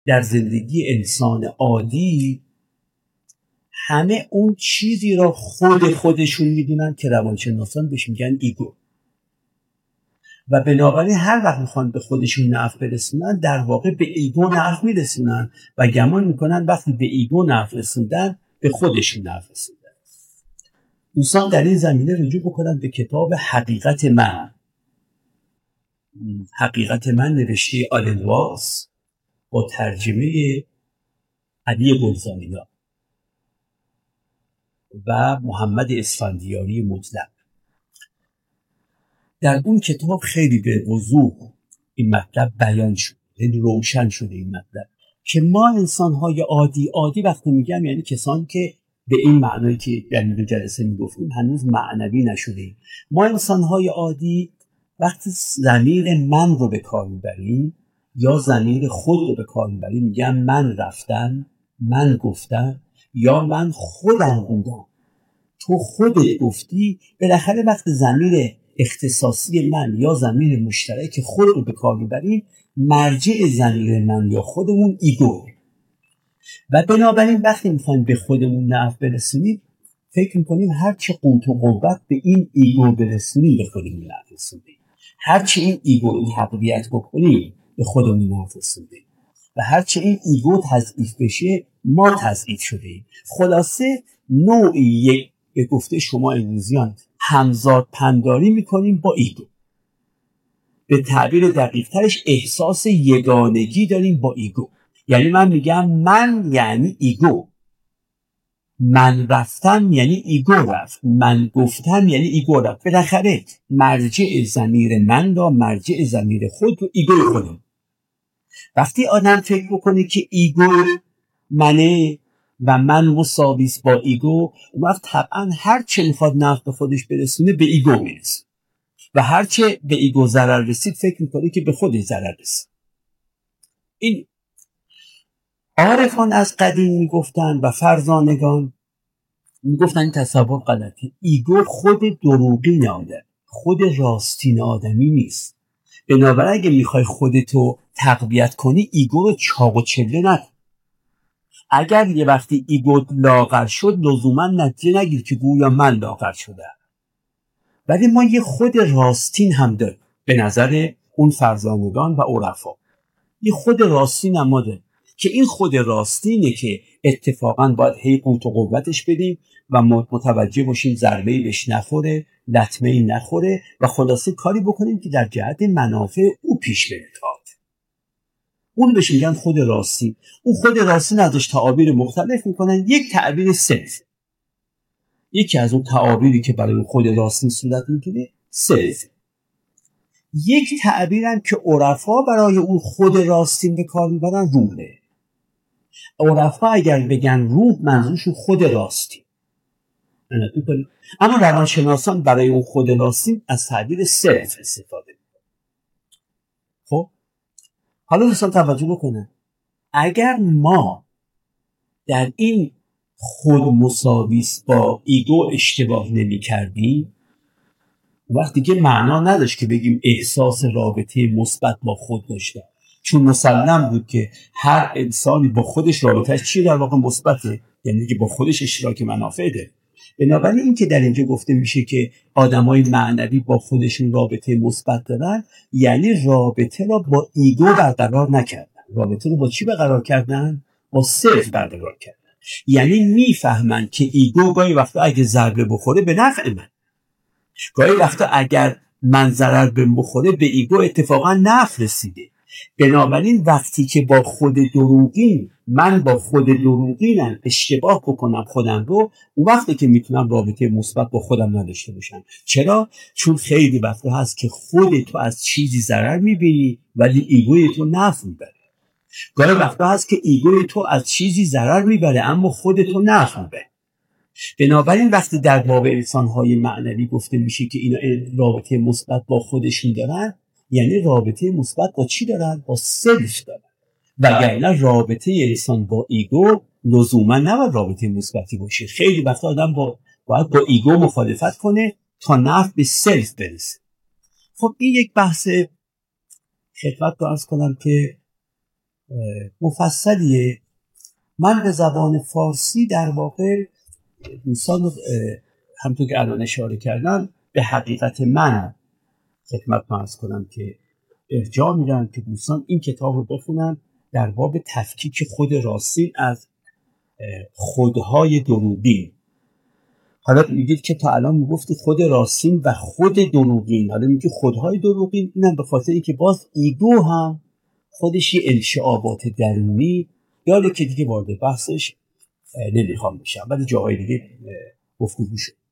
در زندگی انسان عادی همه اون چیزی را خودشون میدونن که روانشناسان بهش میگن ایگو، و بنابراین هر وقت میخوان به خودشون نفع برسونن در واقع به ایگو نفع میرسونن و گمان میکنن وقتی به ایگو نفع رسوندن به خودشون نفع رسوندن. دوستان در این زمینه رجوع بکنن به کتاب حقیقت من. حقیقت من نوشته آلن واس با ترجمه علی گلزاریا و محمد اسفندیاری مطلق. در اون کتاب خیلی به وضوح این مطلب بیان شد، خیلی روشن شده این مطلب که ما انسان‌های عادی وقتی میگم یعنی کسانی که به این معنایی که در این جلسه میگفتیم هنوز معنوی نشدیم. ما انسان‌های عادی وقتی ضمیر من رو به کار میبریم یا ضمیر خود رو به کار میبریم، میگم من رفتم، من گفتم یا من خودم بودم، تو خودت گفتی. بالاخره وقتی ضمیر اختصاصی من یا ضمیر مشترک خود رو به کار میبریم، مرجع ضمیر من یا خودمون ایگو، و بنابراین وقتی میخوایم به خودمون نفع برسونیم فکر میکنیم هرچی قوت و قوت به این ایگو برسونیم به خودمون نفع رسونیم، هرچی این ایگو رو تقویت بکنیم به خودمون نفع رسونیم، و هرچی این ایگو تضعیف بشه ما تضعیف شدیم. خلاصه نوعی یک به گفته شما انگلیسیان همزاد پنداری میکنیم با ایگو. به تعبیر دقیق ترش احساس یگانگی داریم با ایگو. یعنی من میگم من یعنی ایگو، من رفتم یعنی ایگو رفت، من گفتم یعنی ایگو رفت. بالاخره مرجع ضمیر من را، مرجع ضمیر خود رو ایگو خودم. وقتی آدم فکر بکنه که ایگو منه و من مساویس با ایگو، اون وقت طبعا هر چه میخواد نفع به خودش برسونه به ایگو میرسه، و هر چه به ایگو ضرر رسید فکر میکنه که به خودش ضرر رسید. این عارفان از قدیم میگفتن و فرزانگان میگفتن این تصور غلطه. ایگو خود دروغین آدم، خود راستین آدمی نیست. بنابراین اگه میخوای خودتو تقویت کنی ایگو رو چاق و چله نکن. اگر یه وقتی ایگو لاغر شد لزوما نتیجه نگیر که گویا من لاغر شده، ولی ما یه خود راستین هم داریم. به نظر اون فرزانگان و عرفا یه خود راستین هم ما داریم که این خود راستینه که اتفاقا باید هی قوت و قوتش بدیم و متوجه باشیم ضربه‌ای بهش نخوره، لطمه‌ای نخوره، و خلاصه کاری بکنیم که در جهت منافع او پیش بره. اون بهش میگن خود راستین. اون خود راستین ازش تعابیر مختلف میکنن. یک تعبیر سلف، یکی از اون تعابیری که برای خود راستین صورت میگیره سلف. یک تعبیرم که عرفا برای اون خود راستین به کار میبرن روحه. عرفا اگر بگن روح منظورشون خود راستین، اما روانشناسان برای اون خود راستین از تعبیر سلف استفاده میکنن. خب حالا دوستان توجه بکنن، اگر ما در این خود مساویس با ایگو اشتباه نمی کردیم، وقتی که معنا نداشت که بگیم احساس رابطه مثبت با خود داشته، چون مسلم بود که هر انسانی با خودش رابطهش چیه؟ در واقع مثبته، یعنی که با خودش اشتراک منافع ده. بنابراین این که در اینجا گفته میشه که آدمای معنوی با خودشون رابطه مثبت دارن، یعنی رابطه را با ایگو برقرار نکردن. رابطه رو با چی برقرار کردن؟ با سلف برقرار کردن. یعنی میفهمن که ایگو گاهی وقتا اگه ضربه بخوره به نفع من، گاهی وقتا اگر من ضرر بخوره به ایگو اتفاقا نفع رسیده. بنابراین وقتی که با خود دروغین، من با خود دروغینم اشتباه بکنم خودم رو، اون وقتی که میتونم رابطه مثبت با خودم نداشته باشم. چرا؟ چون خیلی وقتا هست که خودتو از چیزی ضرر میبینی ولی ایگوی تو نفع میبره. گاهی وقتا هست که ایگوی تو از چیزی ضرر میبره اما خودتو نفع میبره. بنابراین وقتی در باب انسان‌های معنوی گفته میشه که اینا رابطه مثبت با خودشون دارن، یعنی رابطه مثبت با چی دارن؟ با سلف دارن. وگرنه رابطه انسان با ایگو لزوما نباید رابطه مثبتی باشه. خیلی وقتا آدم باید با ایگو مخالفت کنه تا نفع به سلف برسه. خب این یک بحث خدمت رو عرض کنم که مفصلیه. من به زبان فارسی در واقع دوستان همونطور که الان اشاره کردم به حقیقت من خدمت عرض کنم که ارجاع میدم که دوستان این کتاب رو بخونن در باب تفکیک خود راستین از خودهای دروغین. حالا میگید که تا الان میگفتید خود راستین و خود دروغین، حالا میگید خودهای دروغین. اینم به خاطر اینکه باز ایگو هم خودش یه انشعابات درونی داره که دیگه وارد بحثش نمیخوام بشم، ولی جاهای دیگه گفتگو شد.